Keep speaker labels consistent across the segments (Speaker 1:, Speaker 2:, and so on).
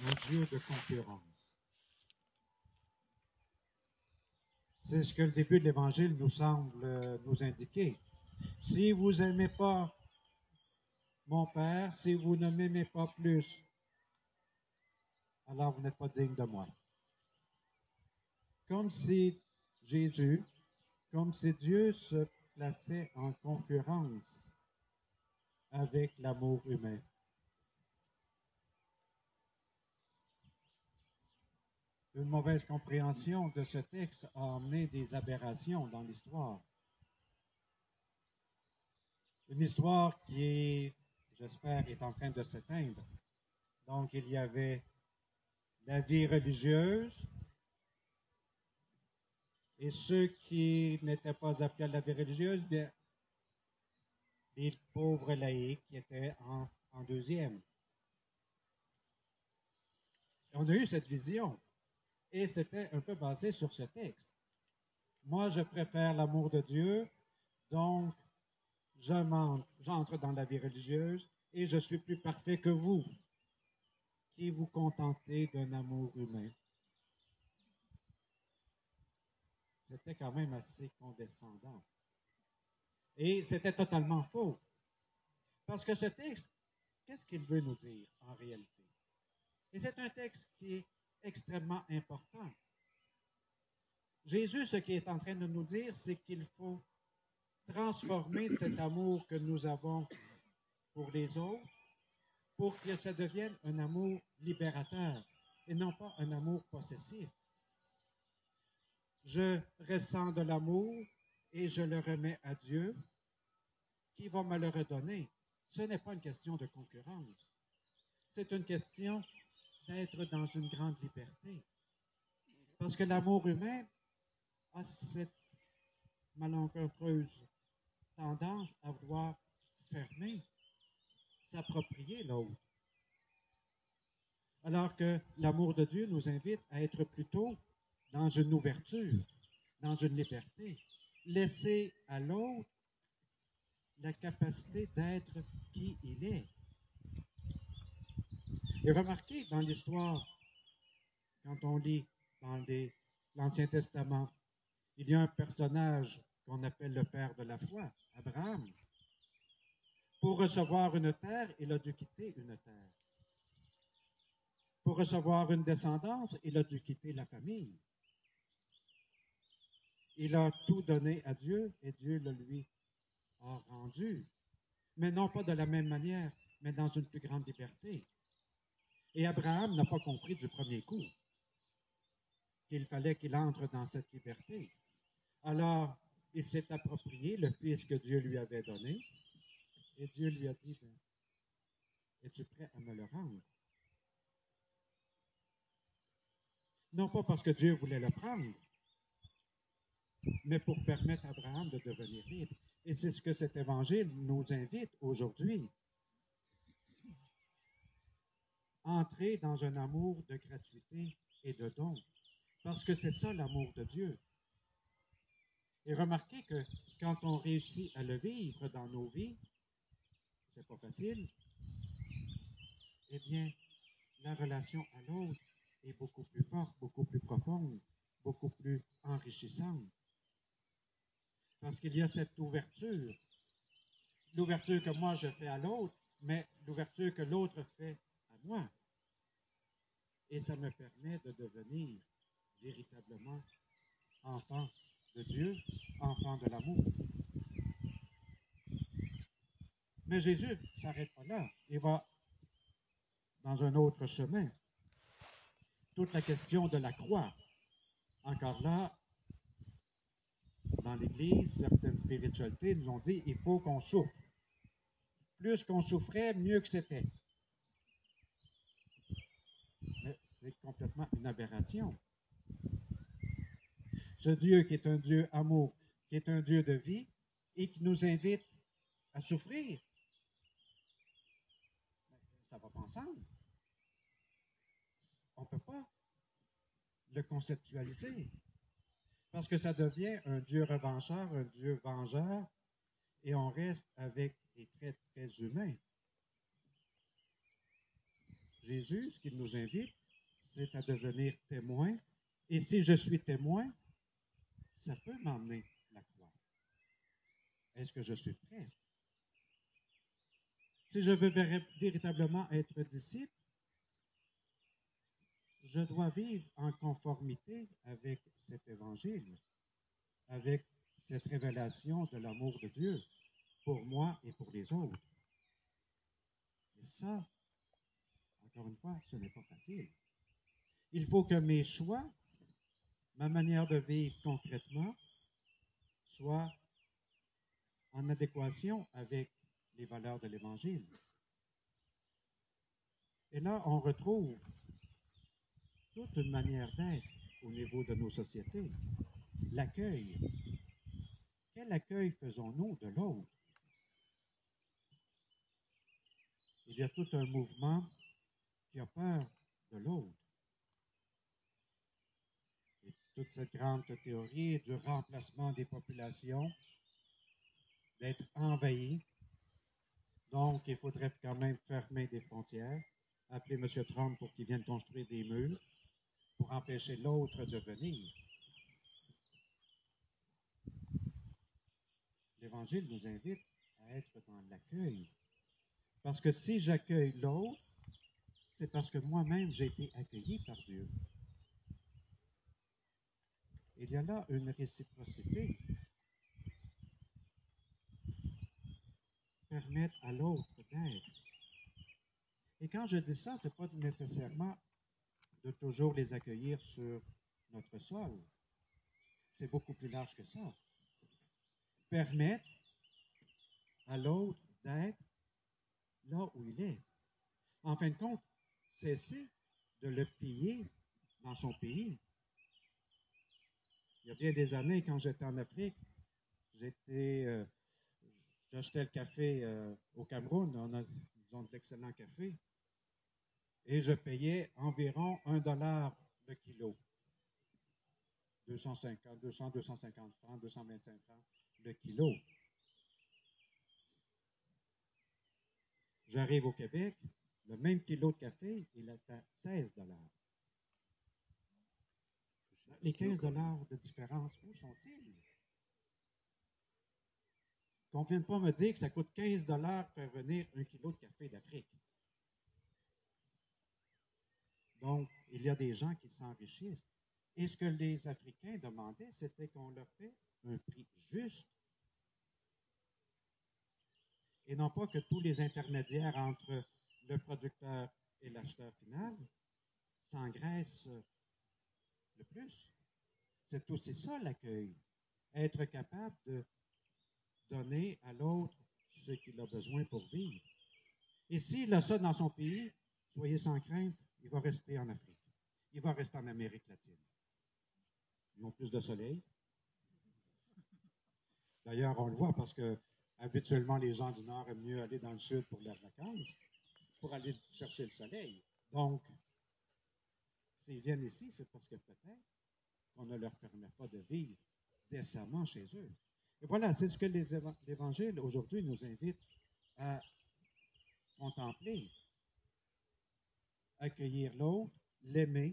Speaker 1: un Dieu de concurrence. C'est ce que le début de l'Évangile nous semble nous indiquer. Si vous n'aimez pas mon Père, si vous ne m'aimez pas plus, alors vous n'êtes pas digne de moi. Comme si Jésus, comme si Dieu se plaçait en concurrence avec l'amour humain. Une mauvaise compréhension de ce texte a amené des aberrations dans l'histoire. Une histoire qui, j'espère, est en train de s'éteindre. Donc, il y avait la vie religieuse et ceux qui n'étaient pas appelés à la vie religieuse, bien, les pauvres laïcs qui étaient en deuxième. On a eu cette vision et c'était un peu basé sur ce texte. Moi, je préfère l'amour de Dieu, donc j'entre dans la vie religieuse et je suis plus parfait que vous, qui vous contentez d'un amour humain. C'était quand même assez condescendant. Et c'était totalement faux. Parce que ce texte, qu'est-ce qu'il veut nous dire en réalité? Et c'est un texte qui est extrêmement important. Jésus, ce qu'il est en train de nous dire, c'est qu'il faut transformer cet amour que nous avons pour les autres pour que ça devienne un amour libérateur et non pas un amour possessif. Je ressens de l'amour et je le remets à Dieu qui va me le redonner. Ce n'est pas une question de concurrence. C'est une question d'être dans une grande liberté. Parce que l'amour humain a cette malencontreuse tendance à vouloir fermer, s'approprier l'autre. Alors que l'amour de Dieu nous invite à être plutôt dans une ouverture, dans une liberté. Laisser à l'autre la capacité d'être qui il est. Et remarquez dans l'histoire, quand on lit dans l'Ancien Testament, il y a un personnage qu'on appelle le père de la foi, Abraham. Pour recevoir une terre, il a dû quitter une terre. Pour recevoir une descendance, il a dû quitter la famille. Il a tout donné à Dieu et Dieu le lui a rendu. Mais non pas de la même manière, mais dans une plus grande liberté. Et Abraham n'a pas compris du premier coup qu'il fallait qu'il entre dans cette liberté. Alors, il s'est approprié le fils que Dieu lui avait donné et Dieu lui a dit, es-tu prêt à me le rendre? Non pas parce que Dieu voulait le prendre, mais pour permettre à Abraham de devenir libre. Et c'est ce que cet évangile nous invite aujourd'hui. Entrer dans un amour de gratuité et de don. Parce que c'est ça l'amour de Dieu. Et remarquez que quand on réussit à le vivre dans nos vies, c'est pas facile, eh bien, la relation à l'autre est beaucoup plus forte, beaucoup plus profonde, beaucoup plus enrichissante. Parce qu'il y a cette ouverture. L'ouverture que moi je fais à l'autre, mais l'ouverture que l'autre fait à moi. Et ça me permet de devenir véritablement enfant de Dieu, enfant de l'amour. Mais Jésus ne s'arrête pas là. Il va dans un autre chemin. Toute la question de la croix. Encore là, dans l'Église, certaines spiritualités nous ont dit il faut qu'on souffre. Plus qu'on souffrait, mieux que c'était. Mais c'est complètement une aberration. Ce Dieu qui est un Dieu amour, qui est un Dieu de vie et qui nous invite à souffrir, ça ne va pas ensemble. On ne peut pas le conceptualiser. Parce que ça devient un Dieu revancheur, un Dieu vengeur, et on reste avec des traits très humains. Jésus, ce qu'il nous invite, c'est à devenir témoin. Et si je suis témoin, ça peut m'emmener la croix. Est-ce que je suis prêt? Si je veux véritablement être disciple, je dois vivre en conformité avec cet évangile, avec cette révélation de l'amour de Dieu pour moi et pour les autres. Et ça, encore une fois, ce n'est pas facile. Il faut que mes choix, ma manière de vivre concrètement, soient en adéquation avec les valeurs de l'Évangile. Et là, on retrouve toute une manière d'être au niveau de nos sociétés. L'accueil. Quel accueil faisons-nous de l'autre? Il y a tout un mouvement qui a peur de l'autre. Et toute cette grande théorie du remplacement des populations, d'être envahies. Donc, il faudrait quand même fermer des frontières, appeler M. Trump pour qu'il vienne construire des murs pour empêcher l'autre de venir. L'Évangile nous invite à être dans l'accueil. Parce que si j'accueille l'autre, c'est parce que moi-même j'ai été accueilli par Dieu. Il y a là une réciprocité. Permettre à l'autre d'être. Et quand je dis ça, ce n'est pas nécessairement de toujours les accueillir sur notre sol. C'est beaucoup plus large que ça. Permettre à l'autre d'être là où il est. En fin de compte, cesser de le piller dans son pays. Il y a bien des années, quand j'étais en Afrique, j'achetais le café au Cameroun. Ils ont de l'excellent café. Et je payais environ $1 le kilo. 250, 200, 250 francs, 225 francs le kilo. J'arrive au Québec, le même kilo de café, il est à 16 $. Les 15 $ de différence, où sont-ils? Qu'on ne vienne pas me dire que ça coûte 15 $ faire venir un kilo de café d'Afrique. Donc, il y a des gens qui s'enrichissent. Et ce que les Africains demandaient, c'était qu'on leur paie un prix juste. Et non pas que tous les intermédiaires entre le producteur et l'acheteur final s'engraissent le plus. C'est aussi ça l'accueil. Être capable de donner à l'autre ce qu'il a besoin pour vivre. Et s'il a ça dans son pays, soyez sans crainte, il va rester en Afrique. Il va rester en Amérique latine. Ils ont plus de soleil. D'ailleurs, on le voit parce que habituellement, les gens du Nord aiment mieux aller dans le Sud pour leurs vacances, pour aller chercher le soleil. Donc, s'ils viennent ici, c'est parce que peut-être qu'on ne leur permet pas de vivre décemment chez eux. Et voilà, c'est ce que l'Évangile aujourd'hui nous invite à contempler. Accueillir l'autre, l'aimer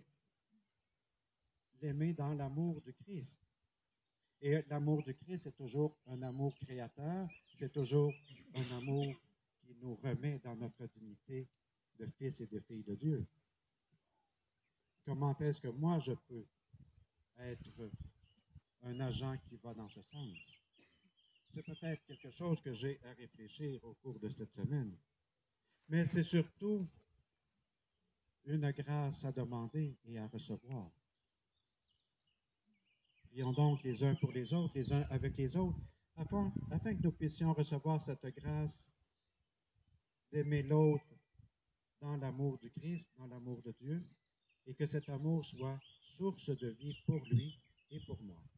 Speaker 1: dans l'amour du Christ. Et l'amour du Christ, c'est toujours un amour créateur, c'est toujours un amour qui nous remet dans notre dignité de fils et de filles de Dieu. Comment est-ce que moi je peux être un agent qui va dans ce sens? C'est peut-être quelque chose que j'ai à réfléchir au cours de cette semaine. Mais c'est surtout une grâce à demander et à recevoir. Prions donc les uns pour les autres, les uns avec les autres, afin que nous puissions recevoir cette grâce d'aimer l'autre dans l'amour du Christ, dans l'amour de Dieu, et que cet amour soit source de vie pour lui et pour moi.